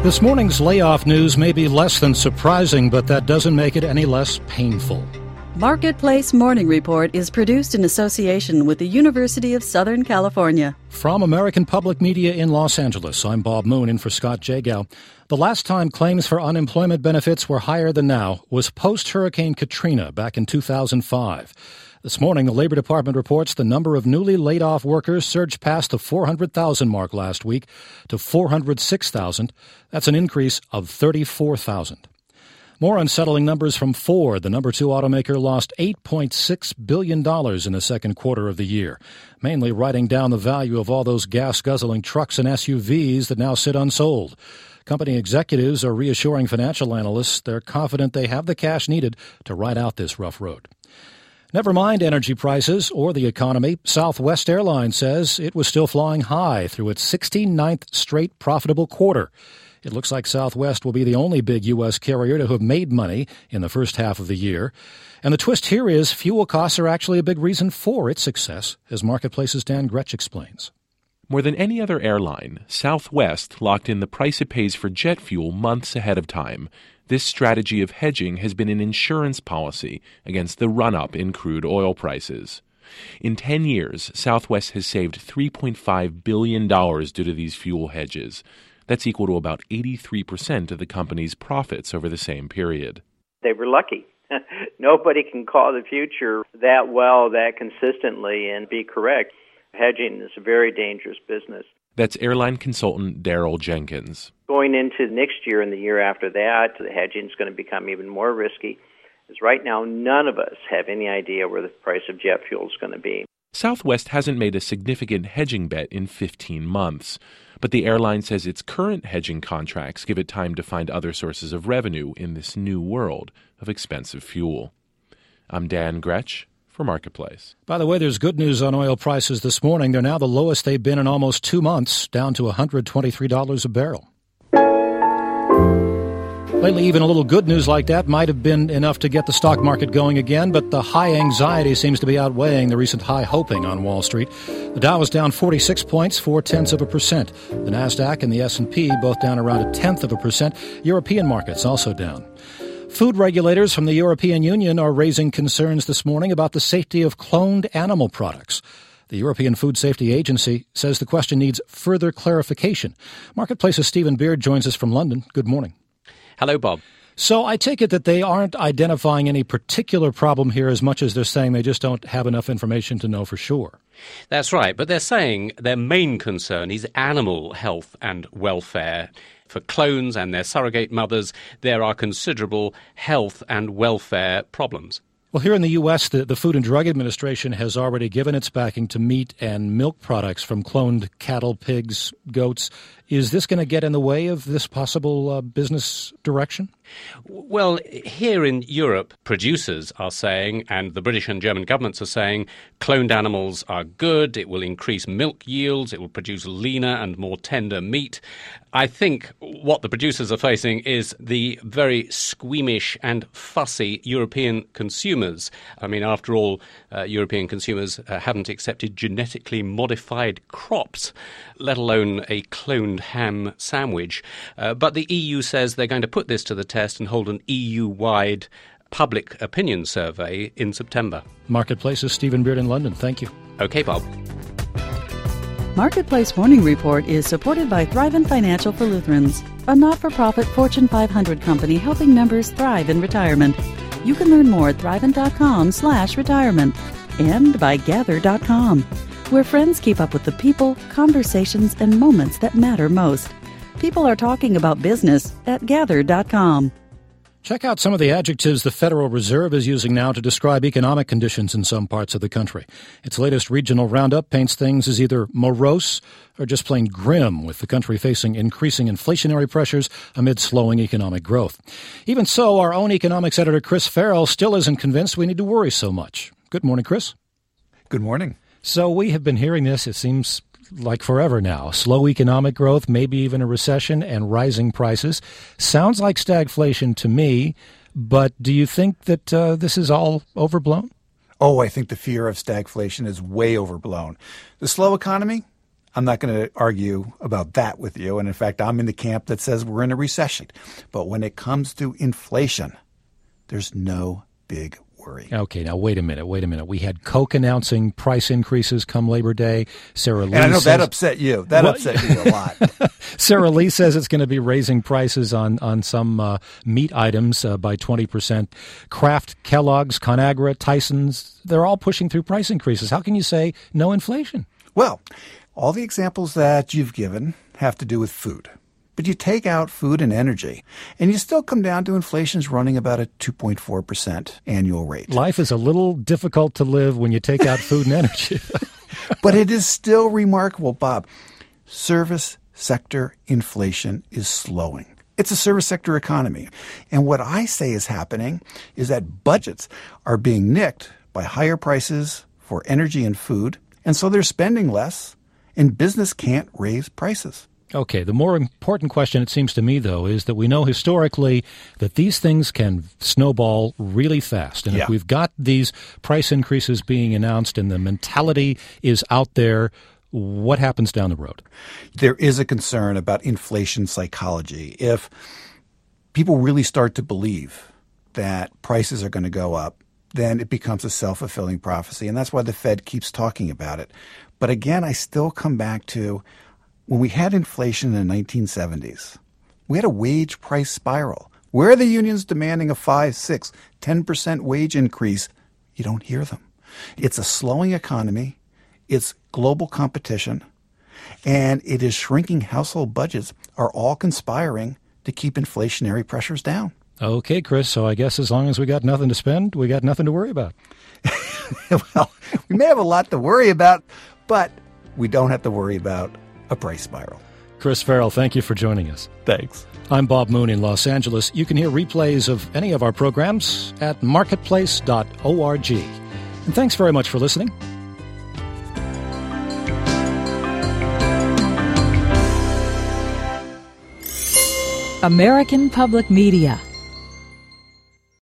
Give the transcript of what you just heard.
This morning's layoff news may be less than surprising, but that doesn't make it any less painful. Marketplace Morning Report is produced in association with the University of Southern California. From American Public Media in Los Angeles, I'm Bob Moon in for Scott Jagow. The last time claims for unemployment benefits were higher than now was post-Hurricane Katrina back in 2005. This morning, the Labor Department reports the number of newly laid-off workers surged past the 400,000 mark last week to 406,000. That's an increase of 34,000. More unsettling numbers from Ford. The number 2 automaker lost $8.6 billion in the second quarter of the year, mainly writing down the value of all those gas-guzzling trucks and SUVs that now sit unsold. Company executives are reassuring financial analysts they're confident they have the cash needed to ride out this rough road. Never mind energy prices or the economy, Southwest Airlines says it was still flying high through its 69th straight profitable quarter. It looks like Southwest will be the only big U.S. carrier to have made money in the first half of the year. And the twist here is fuel costs are actually a big reason for its success, as Marketplace's Dan Gretsch explains. More than any other airline, Southwest locked in the price it pays for jet fuel months ahead of time. This strategy of hedging has been an insurance policy against the run-up in crude oil prices. In 10 years, Southwest has saved $3.5 billion due to these fuel hedges. That's equal to about 83% of the company's profits over the same period. They were lucky. Nobody can call the future that well, that consistently, and be correct. Hedging is a very dangerous business. That's airline consultant Daryl Jenkins. Going into next year and the year after that, the hedging is going to become even more risky, because right now none of us have any idea where the price of jet fuel is going to be. Southwest hasn't made a significant hedging bet in 15 months, but the airline says its current hedging contracts give it time to find other sources of revenue in this new world of expensive fuel. I'm Dan Gretsch for Marketplace. By the way, there's good news on oil prices this morning. They're now the lowest they've been in almost 2 months, down to $123 a barrel. Lately, even a little good news like that might have been enough to get the stock market going again, but the high anxiety seems to be outweighing the recent high hoping on Wall Street. The Dow is down 46 points, 0.4%. The Nasdaq and the S&P both down around 0.1%. European markets also down. Food regulators from the European Union are raising concerns this morning about the safety of cloned animal products. The European Food Safety Agency says the question needs further clarification. Marketplace's Stephen Beard joins us from London. Good morning. Hello, Bob. So I take it that they aren't identifying any particular problem here as much as they're saying they just don't have enough information to know for sure. That's right, but they're saying their main concern is animal health and welfare. For clones and their surrogate mothers, there are considerable health and welfare problems. Well, here in the U.S., the Food and Drug Administration has already given its backing to meat and milk products from cloned cattle, pigs, goats. Is this going to get in the way of this possible business direction? Well, here in Europe, producers are saying, and the British and German governments are saying, cloned animals are good, it will increase milk yields, it will produce leaner and more tender meat. I think what the producers are facing is the very squeamish and fussy European consumers. I mean, after all, European consumers haven't accepted genetically modified crops, let alone a cloned ham sandwich. But the EU says they're going to put this to the test and hold an EU-wide public opinion survey in September. Marketplace's Stephen Beard in London. Thank you. Okay, Bob. Marketplace Morning Report is supported by Thrivent Financial for Lutherans, a not-for-profit Fortune 500 company helping members thrive in retirement. You can learn more at thrivent.com/retirement, and by Gather.com, where friends keep up with the people, conversations, and moments that matter most. People are talking about business at Gather.com. Check out some of the adjectives the Federal Reserve is using now to describe economic conditions in some parts of the country. Its latest regional roundup paints things as either morose or just plain grim, with the country facing increasing inflationary pressures amid slowing economic growth. Even so, our own economics editor Chris Farrell still isn't convinced we need to worry so much. Good morning, Chris. Good morning. So we have been hearing this, it seems like forever now. Slow economic growth, maybe even a recession, and rising prices. Sounds like stagflation to me, but do you think that this is all overblown? Oh, I think the fear of stagflation is way overblown. The slow economy? I'm not going to argue about that with you. And in fact, I'm in the camp that says we're in a recession. But when it comes to inflation, there's no big worry. Okay, now wait a minute. We had Coke announcing price increases come Labor Day. Sarah Lee and I know says, that upset you. That upset you a lot. Sarah Lee says it's going to be raising prices on some meat items by 20%. Kraft, Kellogg's, ConAgra, Tyson's, they're all pushing through price increases. How can you say no inflation? Well, all the examples that you've given have to do with food. But you take out food and energy, and you still come down to inflation's running about a 2.4% annual rate. Life is a little difficult to live when you take out food and energy. But it is still remarkable, Bob. Service sector inflation is slowing. It's a service sector economy. And what I say is happening is that budgets are being nicked by higher prices for energy and food, and so they're spending less, and business can't raise prices. Okay, the more important question, it seems to me, though, is that we know historically that these things can snowball really fast. And if we've got these price increases being announced and the mentality is out there, what happens down the road? There is a concern about inflation psychology. If people really start to believe that prices are going to go up, then it becomes a self-fulfilling prophecy. And that's why the Fed keeps talking about it. But again, I still come back to when we had inflation in the 1970s, we had a wage price spiral. Where are the unions demanding a 5, 6, 10% wage increase? You don't hear them. It's a slowing economy. It's global competition. And it is shrinking household budgets are all conspiring to keep inflationary pressures down. Okay, Chris, so I guess as long as we got nothing to spend, we got nothing to worry about. Well, we may have a lot to worry about, but we don't have to worry about a price spiral. Chris Farrell, thank you for joining us. Thanks. I'm Bob Moon in Los Angeles. You can hear replays of any of our programs at marketplace.org. And thanks very much for listening. American Public Media